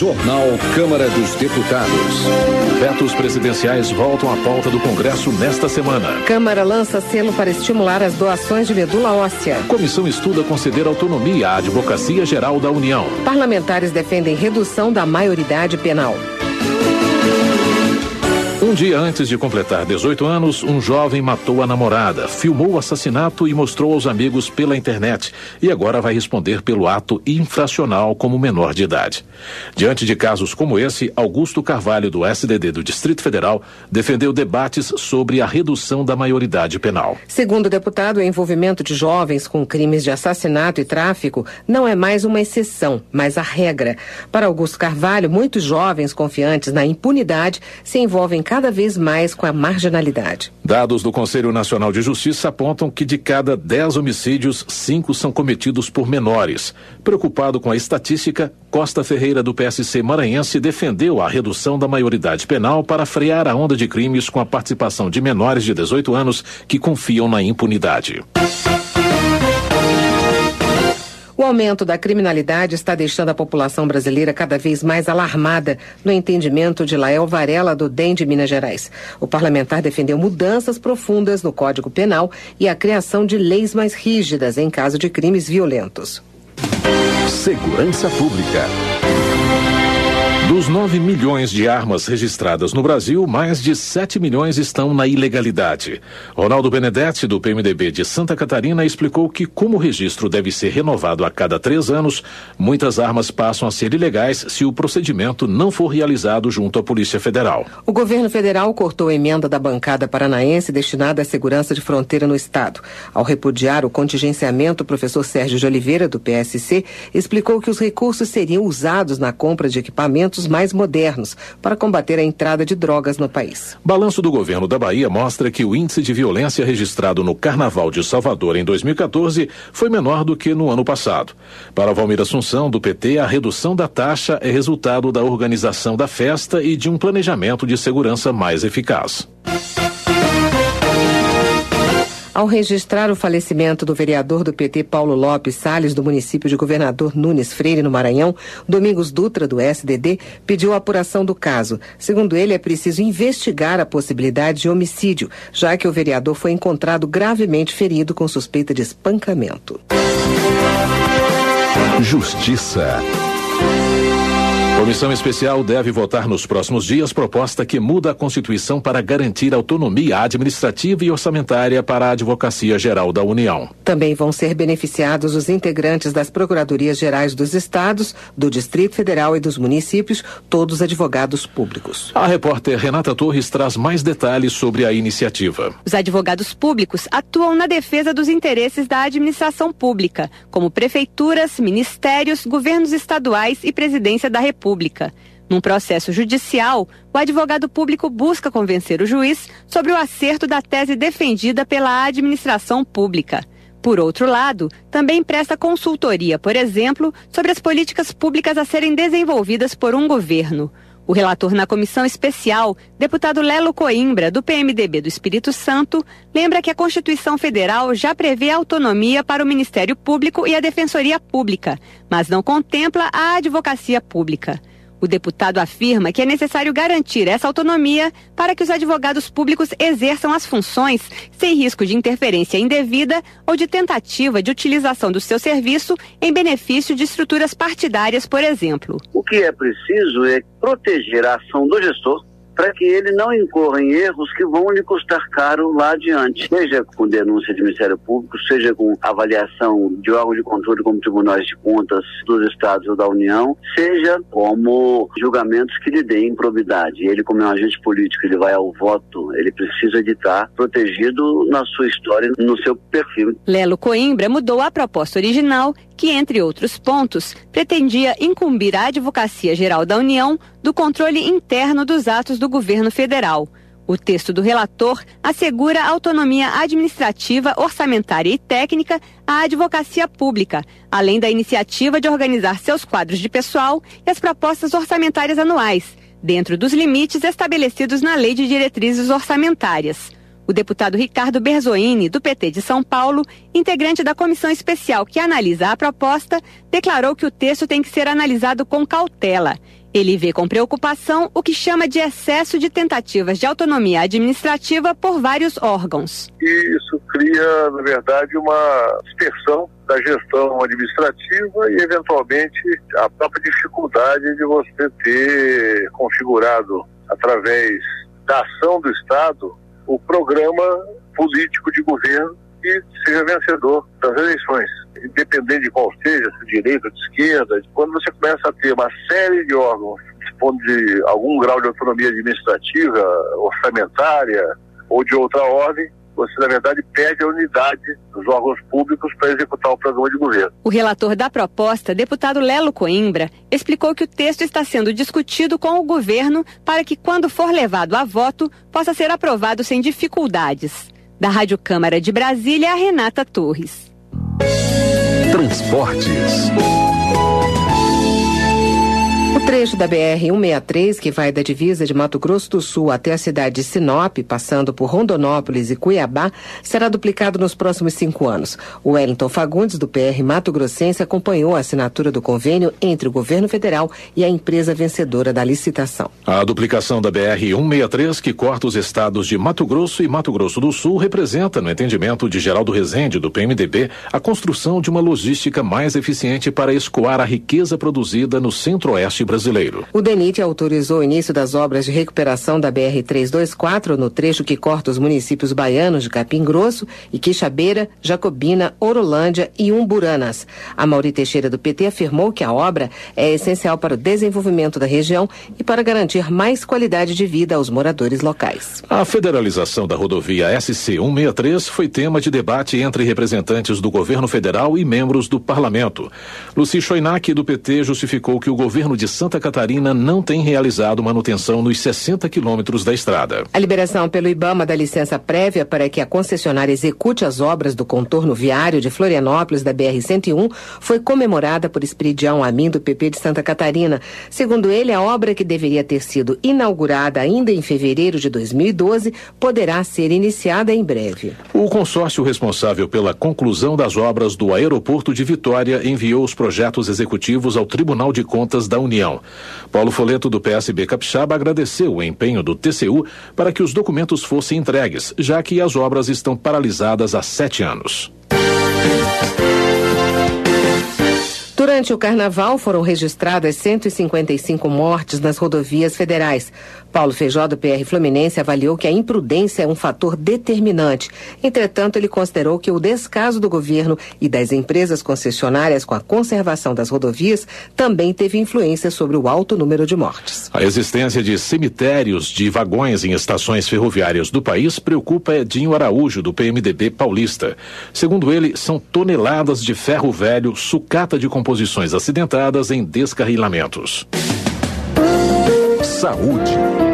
Jornal Câmara dos Deputados. Vetos presidenciais voltam à pauta do Congresso nesta semana. Câmara lança selo para estimular as doações de medula óssea. Comissão estuda conceder autonomia à Advocacia Geral da União. Parlamentares defendem redução da maioridade penal. Um dia antes de completar 18 anos, um jovem matou a namorada, filmou o assassinato e mostrou aos amigos pela internet. E agora vai responder pelo ato infracional como menor de idade. Diante de casos como esse, Augusto Carvalho, do SDD do Distrito Federal, defendeu debates sobre a redução da maioridade penal. Segundo o deputado, o envolvimento de jovens com crimes de assassinato e tráfico não é mais uma exceção, mas a regra. Para Augusto Carvalho, muitos jovens confiantes na impunidade se envolvem cada vez mais com a marginalidade. Dados do Conselho Nacional de Justiça apontam que de cada 10 homicídios, 5 são cometidos por menores. Preocupado com a estatística, Costa Ferreira, do PSC maranhense, defendeu a redução da maioridade penal para frear a onda de crimes com a participação de menores de 18 anos que confiam na impunidade. O aumento da criminalidade está deixando a população brasileira cada vez mais alarmada, no entendimento de Lael Varela, do DEM de Minas Gerais. O parlamentar defendeu mudanças profundas no Código Penal e a criação de leis mais rígidas em caso de crimes violentos. Segurança Pública. Dos 9 milhões de armas registradas no Brasil, mais de 7 milhões estão na ilegalidade. Ronaldo Benedetti, do PMDB de Santa Catarina, explicou que, como o registro deve ser renovado a cada 3 anos, muitas armas passam a ser ilegais se o procedimento não for realizado junto à Polícia Federal. O governo federal cortou a emenda da bancada paranaense destinada à segurança de fronteira no estado. Ao repudiar o contingenciamento, o professor Sérgio de Oliveira, do PSC, explicou que os recursos seriam usados na compra de equipamentos mais modernos para combater a entrada de drogas no país. Balanço do governo da Bahia mostra que o índice de violência registrado no Carnaval de Salvador em 2014 foi menor do que no ano passado. Para Valmir Assunção, do PT, a redução da taxa é resultado da organização da festa e de um planejamento de segurança mais eficaz. Ao registrar o falecimento do vereador do PT Paulo Lopes Salles, do município de Governador Nunes Freire, no Maranhão, Domingos Dutra, do SDD, pediu a apuração do caso. Segundo ele, é preciso investigar a possibilidade de homicídio, já que o vereador foi encontrado gravemente ferido com suspeita de espancamento. Justiça. Comissão especial deve votar nos próximos dias proposta que muda a Constituição para garantir autonomia administrativa e orçamentária para a Advocacia Geral da União. Também vão ser beneficiados os integrantes das Procuradorias Gerais dos Estados, do Distrito Federal e dos municípios, todos advogados públicos. A repórter Renata Torres traz mais detalhes sobre a iniciativa. Os advogados públicos atuam na defesa dos interesses da administração pública, como prefeituras, ministérios, governos estaduais e presidência da República. Num processo judicial, o advogado público busca convencer o juiz sobre o acerto da tese defendida pela administração pública. Por outro lado, também presta consultoria, por exemplo, sobre as políticas públicas a serem desenvolvidas por um governo. O relator na comissão especial, deputado Lelo Coimbra, do PMDB do Espírito Santo, lembra que a Constituição Federal já prevê autonomia para o Ministério Público e a Defensoria Pública, mas não contempla a advocacia pública. O deputado afirma que é necessário garantir essa autonomia para que os advogados públicos exerçam as funções sem risco de interferência indevida ou de tentativa de utilização do seu serviço em benefício de estruturas partidárias, por exemplo. O que é preciso é proteger a ação do gestor para que ele não incorra em erros que vão lhe custar caro lá adiante, seja com denúncia de Ministério Público, seja com avaliação de órgãos de controle como tribunais de contas dos estados ou da União, seja como julgamentos que lhe deem improbidade. Ele, como é um agente político, ele vai ao voto, ele precisa de estar protegido na sua história, no seu perfil. Lelo Coimbra mudou a proposta original, que, entre outros pontos, pretendia incumbir a Advocacia Geral da União do controle interno dos atos do governo federal. O texto do relator assegura autonomia administrativa, orçamentária e técnica à advocacia pública, além da iniciativa de organizar seus quadros de pessoal e as propostas orçamentárias anuais, dentro dos limites estabelecidos na Lei de Diretrizes Orçamentárias. O deputado Ricardo Berzoini, do PT de São Paulo, integrante da comissão especial que analisa a proposta, declarou que o texto tem que ser analisado com cautela. Ele vê com preocupação o que chama de excesso de tentativas de autonomia administrativa por vários órgãos. E isso cria, na verdade, uma dispersão da gestão administrativa e, eventualmente, a própria dificuldade de você ter configurado, através da ação do Estado, o programa político de governo que seja vencedor das eleições. Independente de qual seja, se de direita ou de esquerda, quando você começa a ter uma série de órgãos dispondo de algum grau de autonomia administrativa, orçamentária ou de outra ordem, você, na verdade, perde a unidade dos órgãos públicos para executar o programa de governo. O relator da proposta, deputado Lelo Coimbra, explicou que o texto está sendo discutido com o governo para que, quando for levado a voto, possa ser aprovado sem dificuldades. Da Rádio Câmara de Brasília, Renata Torres. Transportes. O trecho da BR-163, que vai da divisa de Mato Grosso do Sul até a cidade de Sinop, passando por Rondonópolis e Cuiabá, será duplicado nos próximos 5 anos. O Wellington Fagundes, do PR Mato Grossense, acompanhou a assinatura do convênio entre o governo federal e a empresa vencedora da licitação. A duplicação da BR-163, que corta os estados de Mato Grosso e Mato Grosso do Sul, representa, no entendimento de Geraldo Rezende, do PMDB, a construção de uma logística mais eficiente para escoar a riqueza produzida no centro-oeste brasileiro. O DENIT autorizou o início das obras de recuperação da BR-324 no trecho que corta os municípios baianos de Capim Grosso, Quixabeira, Jacobina, Orolândia e Umburanas. A Mauri Teixeira, do PT, afirmou que a obra é essencial para o desenvolvimento da região e para garantir mais qualidade de vida aos moradores locais. A federalização da rodovia SC-163 foi tema de debate entre representantes do governo federal e membros do parlamento. Luci Choinac, do PT, justificou que o governo de Santa Catarina não tem realizado manutenção nos 60 quilômetros da estrada. A liberação pelo IBAMA da licença prévia para que a concessionária execute as obras do contorno viário de Florianópolis da BR-101 foi comemorada por Esperidião Amin, do PP de Santa Catarina. Segundo ele, a obra, que deveria ter sido inaugurada ainda em fevereiro de 2012, poderá ser iniciada em breve. O consórcio responsável pela conclusão das obras do aeroporto de Vitória enviou os projetos executivos ao Tribunal de Contas da União. Paulo Foleto, do PSB Capixaba, agradeceu o empenho do TCU para que os documentos fossem entregues, já que as obras estão paralisadas há 7 anos. Durante o carnaval foram registradas 155 mortes nas rodovias federais. Paulo Feijó, do PR Fluminense, avaliou que a imprudência é um fator determinante. Entretanto, ele considerou que o descaso do governo e das empresas concessionárias com a conservação das rodovias também teve influência sobre o alto número de mortes. A existência de cemitérios de vagões em estações ferroviárias do país preocupa Edinho Araújo, do PMDB paulista. Segundo ele, são toneladas de ferro velho, sucata de composições acidentadas em descarrilamentos. Saúde.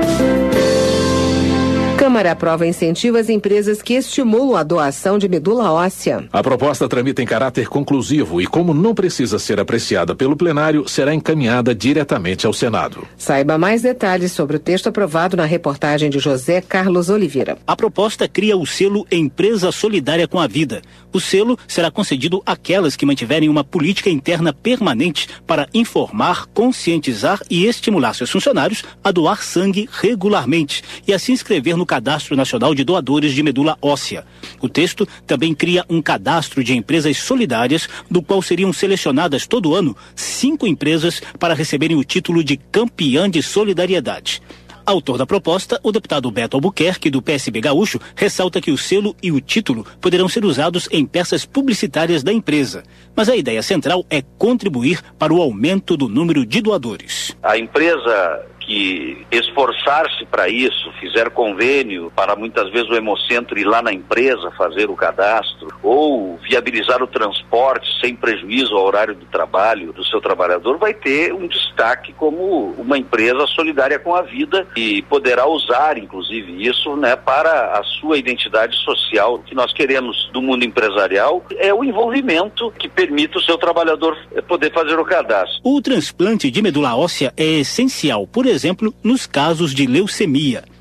Câmara aprova incentivos às empresas que estimulam a doação de medula óssea. A proposta tramita em caráter conclusivo e, como não precisa ser apreciada pelo plenário, será encaminhada diretamente ao Senado. Saiba mais detalhes sobre o texto aprovado na reportagem de José Carlos Oliveira. A proposta cria o selo Empresa Solidária com a Vida. O selo será concedido àquelas que mantiverem uma política interna permanente para informar, conscientizar e estimular seus funcionários a doar sangue regularmente e a se inscrever no Cadastro Nacional de Doadores de Medula Óssea. O texto também cria um cadastro de empresas solidárias, do qual seriam selecionadas todo ano 5 empresas para receberem o título de campeã de solidariedade. Autor da proposta, o deputado Beto Albuquerque, do PSB Gaúcho, ressalta que o selo e o título poderão ser usados em peças publicitárias da empresa. Mas a ideia central é contribuir para o aumento do número de doadores. A empresa que esforçar-se para isso, fizer convênio para muitas vezes o Hemocentro ir lá na empresa fazer o cadastro, ou viabilizar o transporte sem prejuízo ao horário do trabalho do seu trabalhador, vai ter um destaque como uma empresa solidária com a vida e poderá usar, inclusive, isso, né, para a sua identidade social. O que nós queremos do mundo empresarial é o envolvimento que permita o seu trabalhador poder fazer o cadastro. O transplante de medula óssea é essencial, por exemplo, nos casos de leucemia.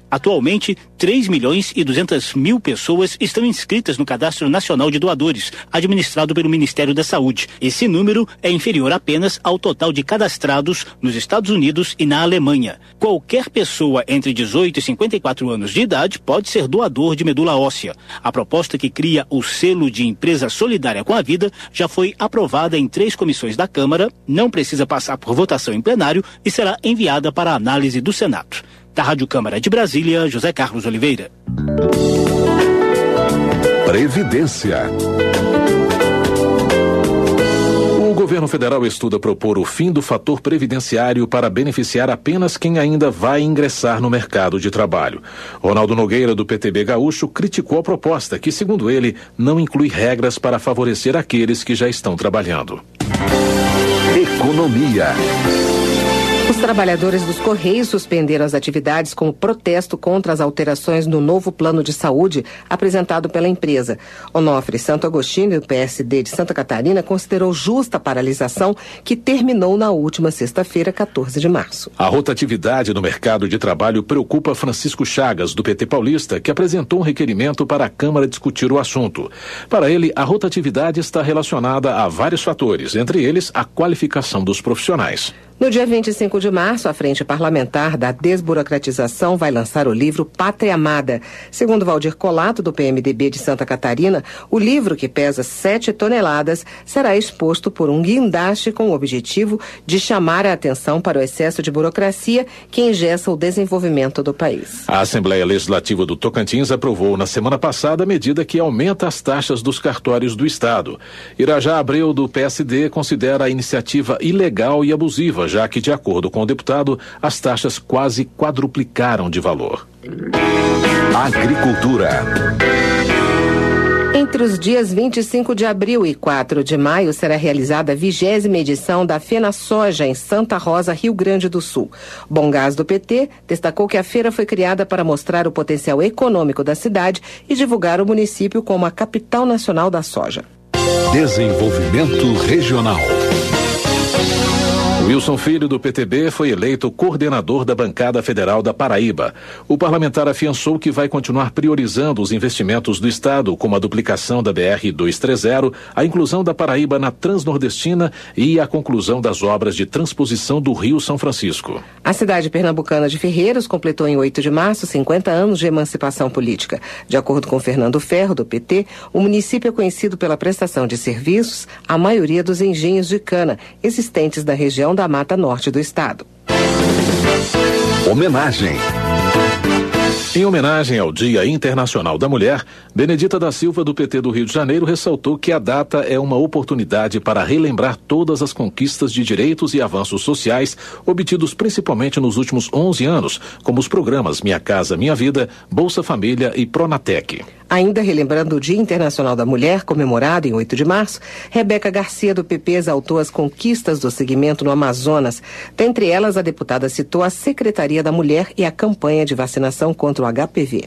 Atualmente, 3.200.000 pessoas estão inscritas no Cadastro Nacional de Doadores, administrado pelo Ministério da Saúde. Esse número é inferior apenas ao total de cadastrados nos Estados Unidos e na Alemanha. Qualquer pessoa entre 18 e 54 anos de idade pode ser doador de medula óssea. A proposta que cria o selo de empresa solidária com a vida já foi aprovada em 3 comissões da Câmara, não precisa passar por votação em plenário e será enviada para a análise do Senado. Da Rádio Câmara de Brasília, José Carlos Oliveira. Previdência. O governo federal estuda propor o fim do fator previdenciário para beneficiar apenas quem ainda vai ingressar no mercado de trabalho. Ronaldo Nogueira, do PTB Gaúcho, criticou a proposta, que, segundo ele, não inclui regras para favorecer aqueles que já estão trabalhando. Economia. Os trabalhadores dos Correios suspenderam as atividades como protesto contra as alterações no novo plano de saúde apresentado pela empresa. Onofre Santo Agostinho, do PSD de Santa Catarina, considerou justa a paralisação que terminou na última sexta-feira, 14 de março. A rotatividade no mercado de trabalho preocupa Francisco Chagas, do PT paulista, que apresentou um requerimento para a Câmara discutir o assunto. Para ele, a rotatividade está relacionada a vários fatores, entre eles a qualificação dos profissionais. No dia 25 de março, a Frente Parlamentar da Desburocratização vai lançar o livro Pátria Amada. Segundo Valdir Colato, do PMDB de Santa Catarina, o livro, que pesa 7 toneladas, será exposto por um guindaste com o objetivo de chamar a atenção para o excesso de burocracia que engessa o desenvolvimento do país. A Assembleia Legislativa do Tocantins aprovou na semana passada a medida que aumenta as taxas dos cartórios do Estado. Irajá Abreu, do PSD, considera a iniciativa ilegal e abusiva, já que, de acordo com o deputado, as taxas quase quadruplicaram de valor. Agricultura. Entre os dias 25 de abril e 4 de maio será realizada a 20ª edição da FenaSoja em Santa Rosa, Rio Grande do Sul. Bongás, do PT, destacou que a feira foi criada para mostrar o potencial econômico da cidade e divulgar o município como a capital nacional da soja. Desenvolvimento regional. Wilson Filho, do PTB, foi eleito coordenador da bancada federal da Paraíba. O parlamentar afiançou que vai continuar priorizando os investimentos do Estado, como a duplicação da BR-230, a inclusão da Paraíba na Transnordestina e a conclusão das obras de transposição do Rio São Francisco. A cidade pernambucana de Ferreiros completou em 8 de março 50 anos de emancipação política. De acordo com Fernando Ferro, do PT, o município é conhecido pela prestação de serviços à maioria dos engenhos de cana existentes na região da Mata Norte do estado. Homenagem. Em homenagem ao Dia Internacional da Mulher, Benedita da Silva, do PT do Rio de Janeiro, ressaltou que a data é uma oportunidade para relembrar todas as conquistas de direitos e avanços sociais obtidos principalmente nos últimos 11 anos, como os programas Minha Casa Minha Vida, Bolsa Família e Pronatec. Ainda relembrando o Dia Internacional da Mulher, comemorado em 8 de março, Rebeca Garcia, do PP, exaltou as conquistas do segmento no Amazonas. Dentre elas, a deputada citou a Secretaria da Mulher e a campanha de vacinação contra o HPV.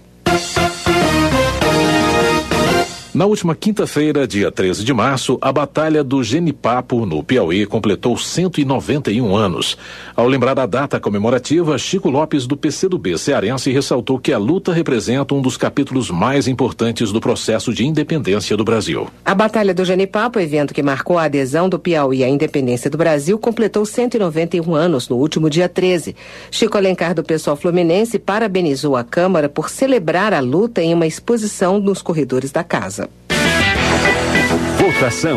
Na última quinta-feira, dia 13 de março, a Batalha do Genipapo, no Piauí, completou 191 anos. Ao lembrar a data comemorativa, Chico Lopes, do PCdoB cearense, ressaltou que a luta representa um dos capítulos mais importantes do processo de independência do Brasil. A Batalha do Genipapo, evento que marcou a adesão do Piauí à independência do Brasil, completou 191 anos no último dia 13. Chico Alencar, do PSOL fluminense, parabenizou a Câmara por celebrar a luta em uma exposição nos corredores da casa. Votação.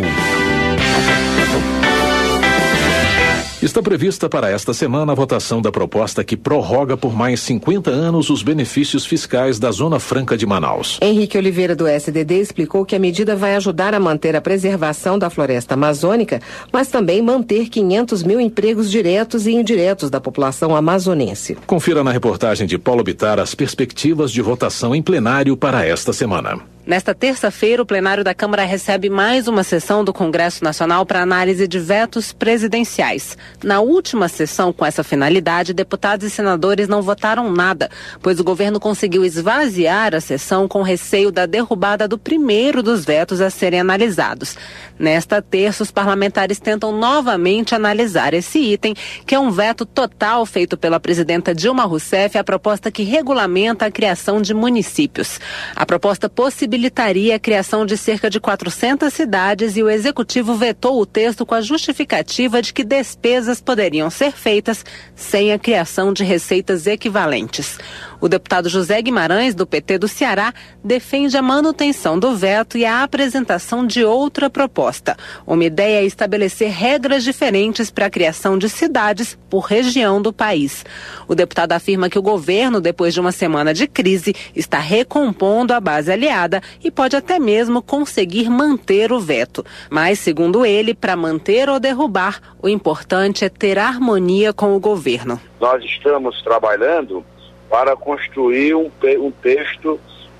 Está prevista para esta semana a votação da proposta que prorroga por mais 50 anos os benefícios fiscais da Zona Franca de Manaus. Henrique Oliveira, do SDD, explicou que a medida vai ajudar a manter a preservação da floresta amazônica, mas também manter 500 mil empregos diretos e indiretos da população amazonense. Confira na reportagem de Paulo Bittar as perspectivas de votação em plenário para esta semana. Nesta terça-feira, o plenário da Câmara recebe mais uma sessão do Congresso Nacional para análise de vetos presidenciais. Na última sessão, com essa finalidade, deputados e senadores não votaram nada, pois o governo conseguiu esvaziar a sessão com receio da derrubada do primeiro dos vetos a serem analisados. Nesta terça, os parlamentares tentam novamente analisar esse item, que é um veto total feito pela presidenta Dilma Rousseff à proposta que regulamenta a criação de municípios. A proposta possibilitaria a criação de cerca de 400 cidades e o executivo vetou o texto com a justificativa de que despesas poderiam ser feitas sem a criação de receitas equivalentes. O deputado José Guimarães, do PT do Ceará, defende a manutenção do veto e a apresentação de outra proposta. Uma ideia é estabelecer regras diferentes para a criação de cidades por região do país. O deputado afirma que o governo, depois de uma semana de crise, está recompondo a base aliada e pode até mesmo conseguir manter o veto. Mas, segundo ele, para manter ou derrubar, o importante é ter harmonia com o governo. Nós estamos trabalhando para construir um texto,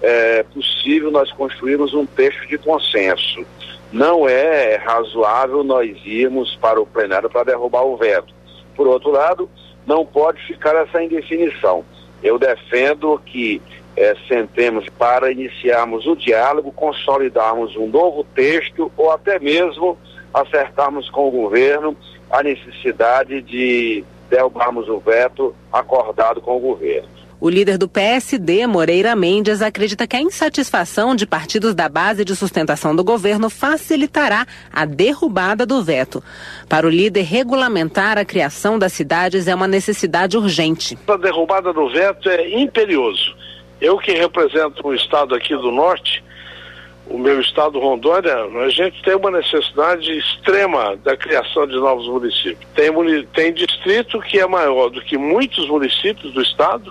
possível nós construirmos um texto de consenso. Não é razoável nós irmos para o plenário para derrubar o veto. Por outro lado, não pode ficar essa indefinição. Eu defendo que sentemos para iniciarmos o diálogo, consolidarmos um novo texto ou até mesmo acertarmos com o governo a necessidade de derrubarmos o veto acordado com o governo. O líder do PSD, Moreira Mendes, acredita que a insatisfação de partidos da base de sustentação do governo facilitará a derrubada do veto. Para o líder, regulamentar a criação das cidades é uma necessidade urgente. A derrubada do veto é imperioso. Eu que represento um estado aqui do norte, o meu estado Rondônia, a gente tem uma necessidade extrema da criação de novos municípios. Tem distrito que é maior do que muitos municípios do estado,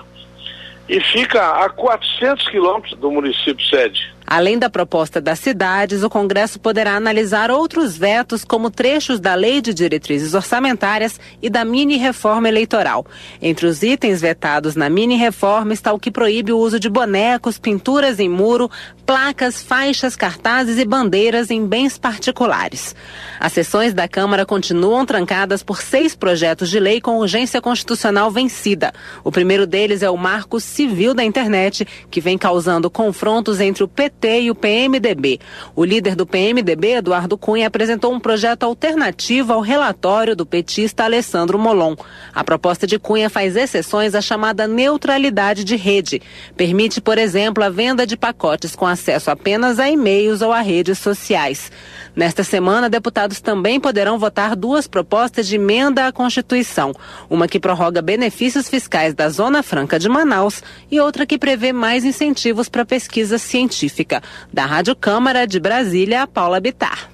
e fica a 400 quilômetros do município sede. Além da proposta das cidades, o Congresso poderá analisar outros vetos, como trechos da Lei de Diretrizes Orçamentárias e da mini-reforma eleitoral. Entre os itens vetados na mini-reforma está o que proíbe o uso de bonecos, pinturas em muro, placas, faixas, cartazes e bandeiras em bens particulares. As sessões da Câmara continuam trancadas por 6 projetos de lei com urgência constitucional vencida. O primeiro deles é o Marco Civil da Internet, que vem causando confrontos entre o PT e o PMDB. O líder do PMDB, Eduardo Cunha, apresentou um projeto alternativo ao relatório do petista Alessandro Molon. A proposta de Cunha faz exceções à chamada neutralidade de rede. Permite, por exemplo, a venda de pacotes com acesso apenas a e-mails ou a redes sociais. Nesta semana, deputados também poderão votar 2 propostas de emenda à Constituição. Uma que prorroga benefícios fiscais da Zona Franca de Manaus e outra que prevê mais incentivos para pesquisa científica. Da Rádio Câmara de Brasília, Paula Bittar.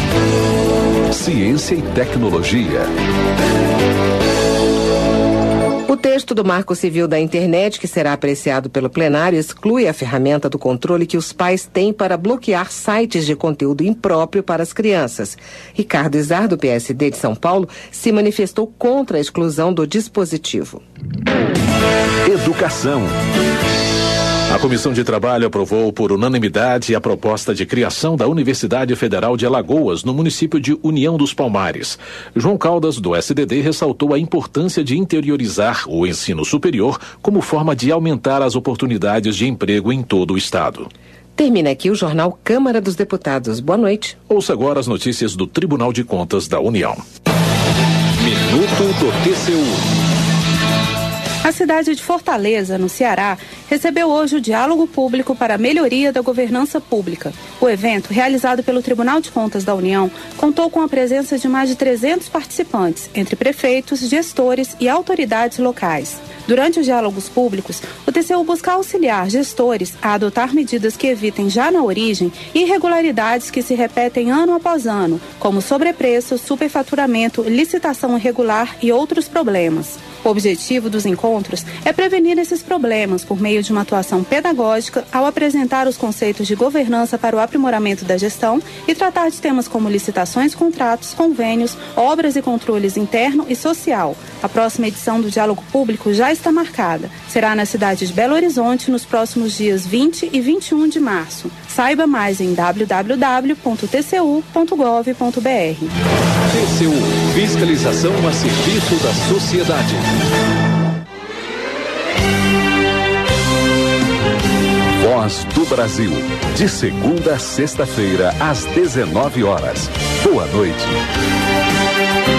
Ciência e tecnologia. O texto do Marco Civil da Internet, que será apreciado pelo plenário, exclui a ferramenta do controle que os pais têm para bloquear sites de conteúdo impróprio para as crianças. Ricardo Izar, do PSD de São Paulo, se manifestou contra a exclusão do dispositivo. Educação. A Comissão de Trabalho aprovou por unanimidade a proposta de criação da Universidade Federal de Alagoas, no município de União dos Palmares. João Caldas, do SDD, ressaltou a importância de interiorizar o ensino superior como forma de aumentar as oportunidades de emprego em todo o estado. Termina aqui o jornal Câmara dos Deputados. Boa noite. Ouça agora as notícias do Tribunal de Contas da União. Minuto do TCU. A cidade de Fortaleza, no Ceará, recebeu hoje o diálogo público para a melhoria da governança pública. O evento, realizado pelo Tribunal de Contas da União, contou com a presença de mais de 300 participantes, entre prefeitos, gestores e autoridades locais. Durante os diálogos públicos, o TCU busca auxiliar gestores a adotar medidas que evitem já na origem irregularidades que se repetem ano após ano, como sobrepreço, superfaturamento, licitação irregular e outros problemas. O objetivo dos encontros é prevenir esses problemas por meio de uma atuação pedagógica ao apresentar os conceitos de governança para o aprimoramento da gestão e tratar de temas como licitações, contratos, convênios, obras e controles interno e social. A próxima edição do Diálogo Público já está está marcada. Será na cidade de Belo Horizonte nos próximos dias 20 e 21 de março. Saiba mais em www.tcu.gov.br. TCU, fiscalização a serviço da sociedade. Voz do Brasil, de segunda a sexta-feira, às 19 horas. Boa noite.